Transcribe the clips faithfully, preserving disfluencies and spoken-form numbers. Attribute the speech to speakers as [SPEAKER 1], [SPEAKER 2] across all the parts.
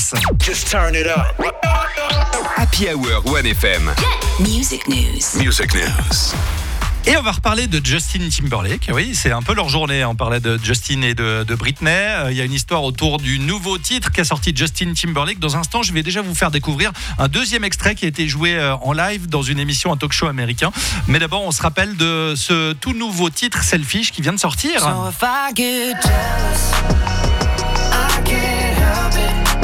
[SPEAKER 1] Just turn it up.
[SPEAKER 2] Happy Hour One F M.
[SPEAKER 3] Music News.
[SPEAKER 2] Music News.
[SPEAKER 4] Et on va reparler de Justin Timberlake. Oui, c'est un peu leur journée. On parlait de Justin et de, de Britney. Il y a une histoire autour du nouveau titre qu'a sorti Justin Timberlake. Dans un instant, je vais déjà vous faire découvrir un deuxième extrait qui a été joué en live dans une émission, un talk show américain. Mais d'abord, on se rappelle de ce tout nouveau titre, Selfish, qui vient de sortir.
[SPEAKER 5] So if I get jealous, I can't help it.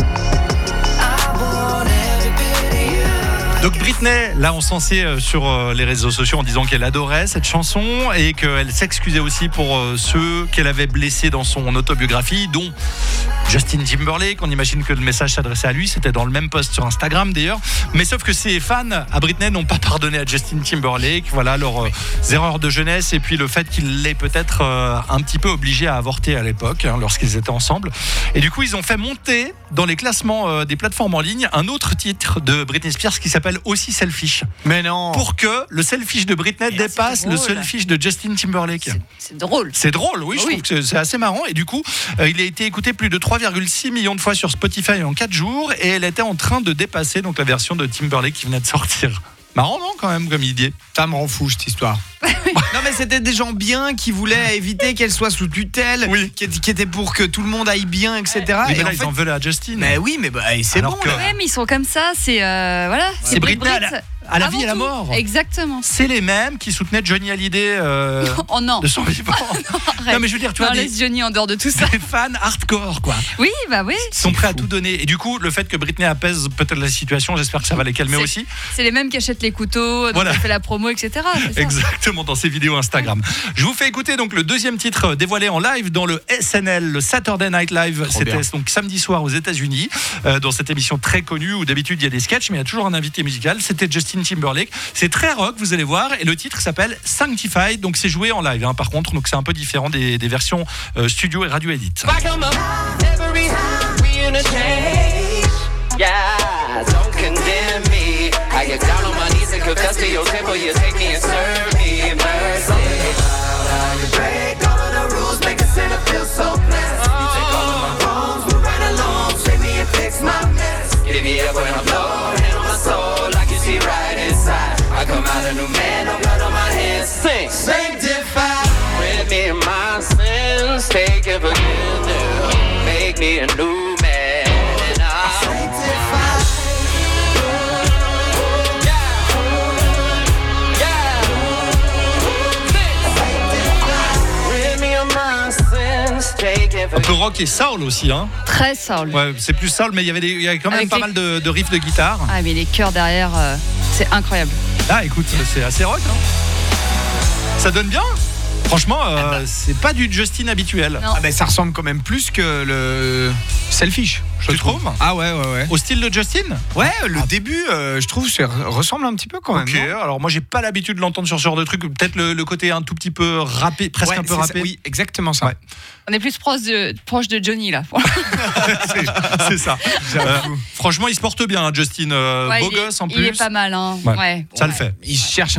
[SPEAKER 5] I want every bit of you.
[SPEAKER 4] Donc Britney l'a encensé sur les réseaux sociaux en disant qu'elle adorait cette chanson et qu'elle s'excusait aussi pour ceux qu'elle avait blessés dans son autobiographie, dont Justin Timberlake. On imagine que le message s'adressait à lui, c'était dans le même post sur Instagram d'ailleurs. Mais sauf que ses fans à Britney n'ont pas pardonné à Justin Timberlake. Voilà leurs euh, erreurs de jeunesse et puis le fait qu'il l'ait peut-être euh, un petit peu obligé à avorter à l'époque, hein, lorsqu'ils étaient ensemble. Et du coup, ils ont fait monter dans les classements euh, des plateformes en ligne un autre titre de Britney Spears qui s'appelle aussi Selfish.
[SPEAKER 6] Mais non.
[SPEAKER 4] Pour que le selfish de Britney
[SPEAKER 7] Mais
[SPEAKER 4] dépasse
[SPEAKER 7] c'est
[SPEAKER 4] le
[SPEAKER 7] drôle.
[SPEAKER 4] selfish de Justin Timberlake.
[SPEAKER 7] C'est, c'est drôle.
[SPEAKER 4] C'est drôle, oui, je
[SPEAKER 7] Oui.
[SPEAKER 4] trouve que c'est assez marrant. Et du coup, euh, il a été écouté plus de trois virgule six millions de fois sur Spotify en quatre jours et elle était en train de dépasser donc la version de Timberlake qui venait de sortir. Marrant, non, quand même, comme idée.
[SPEAKER 6] Ça me rend fou cette histoire. Non mais c'était des gens bien qui voulaient éviter qu'elle soit sous tutelle,
[SPEAKER 4] Oui.
[SPEAKER 6] qui, qui étaient pour que tout le monde aille bien, et cetera.
[SPEAKER 4] Oui, mais
[SPEAKER 6] et
[SPEAKER 4] là,
[SPEAKER 6] en
[SPEAKER 4] ils
[SPEAKER 6] fait,
[SPEAKER 4] en veulent à Justin.
[SPEAKER 6] mais oui, mais bah, c'est
[SPEAKER 4] Alors
[SPEAKER 6] bon.
[SPEAKER 4] que-
[SPEAKER 6] là.
[SPEAKER 7] Ouais, mais ils sont comme ça, c'est euh, voilà,
[SPEAKER 4] C'est
[SPEAKER 7] Brit
[SPEAKER 4] Britney à
[SPEAKER 7] Brit.
[SPEAKER 4] la, à la
[SPEAKER 7] Avant
[SPEAKER 4] vie et à la
[SPEAKER 7] tout.
[SPEAKER 4] mort.
[SPEAKER 7] Exactement.
[SPEAKER 4] C'est les mêmes qui soutenaient Johnny Hallyday euh,
[SPEAKER 7] Oh non.
[SPEAKER 4] de son vivant.
[SPEAKER 7] Arrête.
[SPEAKER 4] Non, mais je veux dire, tu
[SPEAKER 7] Non,
[SPEAKER 4] vois, des,
[SPEAKER 7] laisse Johnny en dehors de tout ça.
[SPEAKER 4] des fans hardcore, quoi.
[SPEAKER 7] Oui, bah oui.
[SPEAKER 4] Ils sont prêts à tout donner. Et du coup, le fait que Britney apaise peut-être la situation, j'espère que ça va les calmer
[SPEAKER 7] C'est-
[SPEAKER 4] aussi.
[SPEAKER 7] C'est les mêmes qui achètent les couteaux, dont
[SPEAKER 4] Voilà.
[SPEAKER 7] elle fait la promo, et cetera. C'est ça.
[SPEAKER 4] Exactement, dans ses vidéos Instagram. Je vous fais écouter donc le deuxième titre dévoilé en live dans le S N L, le Saturday Night Live.
[SPEAKER 6] Trop
[SPEAKER 4] C'était
[SPEAKER 6] bien.
[SPEAKER 4] donc samedi soir aux États-Unis, euh, dans cette émission très connue où d'habitude il y a des sketchs, mais il y a toujours un invité musical. C'était Justin Timberlake. C'est très rock, vous allez voir, et le titre s'appelle Sanctified. Donc c'est joué en live, hein, par contre, donc c'est un peu différent des, des versions euh, studio et radio edit.
[SPEAKER 5] Back 'em up every time we interchange. Yeah, don't condemn me. I get down on my knees and confess to your temple. You take me and serve me mercy. You break all of the rules, make a sinner feel so blessed. You take all of my wrongs, move right along, save me and fix my mess. Give me up when I'm low, hand on my soul, like you see right inside. I come out a new man, no blood on my hands. Sing, sanctified. Rid me of my sins, take and forgive them. Make me a new man. And I'm sanctified.
[SPEAKER 4] Un peu rock et soul aussi, hein.
[SPEAKER 7] Très soul.
[SPEAKER 4] Ouais, c'est plus soul, mais il y avait, des, il y avait quand même
[SPEAKER 7] Avec
[SPEAKER 4] pas
[SPEAKER 7] les-
[SPEAKER 4] mal de, de riffs de guitare.
[SPEAKER 7] Ah, mais les chœurs derrière, euh, c'est incroyable.
[SPEAKER 4] Ah, écoute, c'est assez rock, hein. Ça donne bien. Franchement, euh, c'est pas du Justin habituel.
[SPEAKER 7] Non.
[SPEAKER 6] Ah ben, ça ressemble quand même plus que le Selfish. Je
[SPEAKER 4] Tu trouves ?
[SPEAKER 6] Ah ouais, ouais, ouais.
[SPEAKER 4] Au style de Justin ?
[SPEAKER 6] Ouais, le début, euh, je trouve, ça ressemble un petit peu quand même.
[SPEAKER 4] Ok,
[SPEAKER 6] non
[SPEAKER 4] alors moi j'ai pas l'habitude de l'entendre sur ce genre de truc. Peut-être le, le côté un tout petit peu rappé, presque
[SPEAKER 6] Ouais,
[SPEAKER 4] un peu
[SPEAKER 6] c'est ça.
[SPEAKER 4] rappé.
[SPEAKER 6] Oui, exactement ça.
[SPEAKER 4] Ouais.
[SPEAKER 7] On est plus proche de, proche de Johnny là.
[SPEAKER 4] c'est, c'est ça. Euh, franchement, il se porte bien, hein, Justin. Euh,
[SPEAKER 7] Ouais,
[SPEAKER 4] beau
[SPEAKER 7] il est-
[SPEAKER 4] gosse en
[SPEAKER 7] il
[SPEAKER 4] plus.
[SPEAKER 7] est pas mal, hein.
[SPEAKER 4] Ouais.
[SPEAKER 7] Ouais.
[SPEAKER 4] Ça le fait.
[SPEAKER 6] Il cherche